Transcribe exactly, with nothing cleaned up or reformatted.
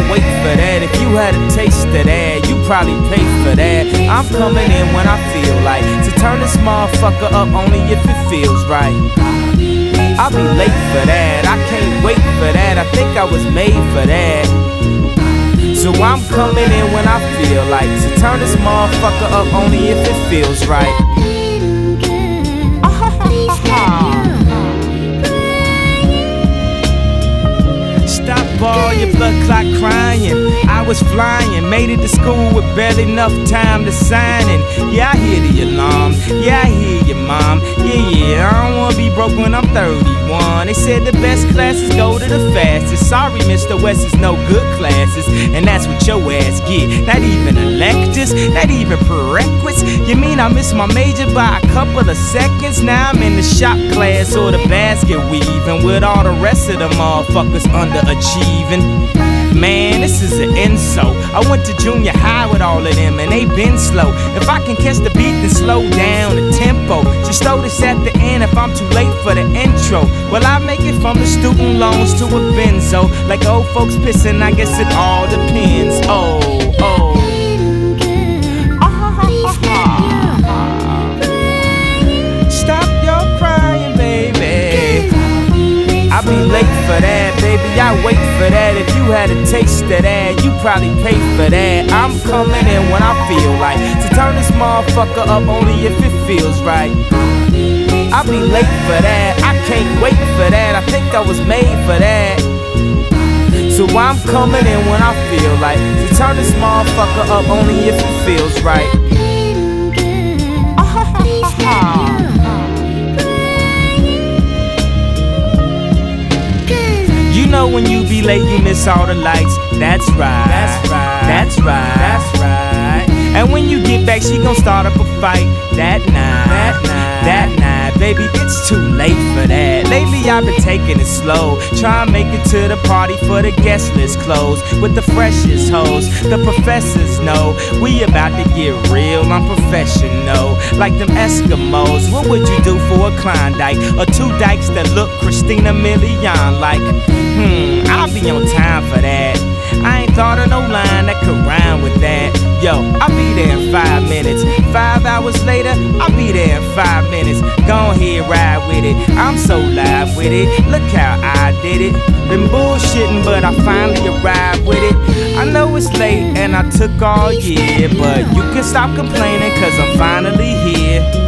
wait for that. If you had a taste of that, you probably pay for that. I'm coming in when I feel like to turn this motherfucker up only if it feels right. I'll be late for that, I can't wait for that. I think I was made for that. So I'm coming in when I feel like to turn this motherfucker up only if it feels right. Stop all your blood clot crying. I was flying, made it to school with barely enough time to sign in. Yeah, I hear the alarm. Yeah, I hear your mom. Yeah, yeah, I don't wanna be broke when I'm thirty-one. They said the best classes go to the fastest. Sorry, Mister West is no good classes, and that's what your ass get. Not even electives, not even prerequisites. You mean I missed my major by a couple of seconds? Now I'm in the shop class or the basket weaving with all the rest of the motherfuckers underachieving. Man, this is an insult. I went to junior high with all of them and they been slow. If I can catch the beat, then slow down the tempo. Just throw this at the end if I'm too late for the intro. Well, I make it from the student loans to a benzo. Like old folks pissing, I guess it all depends. Oh, oh. Stop your crying, baby. I'll be late for that, baby, I wait for that. If you had a taste of that, you probably pay for that. I'm coming in when I feel like to turn this motherfucker up only if it feels right. I'll be late for that, I can't wait for that. I think I was made for that. So I'm coming in when I feel like to turn this motherfucker up only if it feels right. You know when you be late, you miss all the lights. That's right, that's right, that's right, that's right. And when you get back, she gon' start up a fight. That night, that night, that night, baby, it's too late for that. Lately I've been taking it slow, try and make it to the party for the guest list closed with the freshest hoes. The professors know we about to get real, I'm professional, like them Eskimos. What would you do for a Klondike or two dykes that look Christina Milian like? Hmm, I'll be on time for that. I ain't thought of no line that could rhyme with that. Yo, I'll be there in five minutes. Five hours later, I'll be there in five minutes. Go ahead, ride with it. I'm so live with it. Look how I did it. Been bullshitting, but I finally arrived with it. I know it's late and I took all year, but you can stop complaining, cause I'm finally here.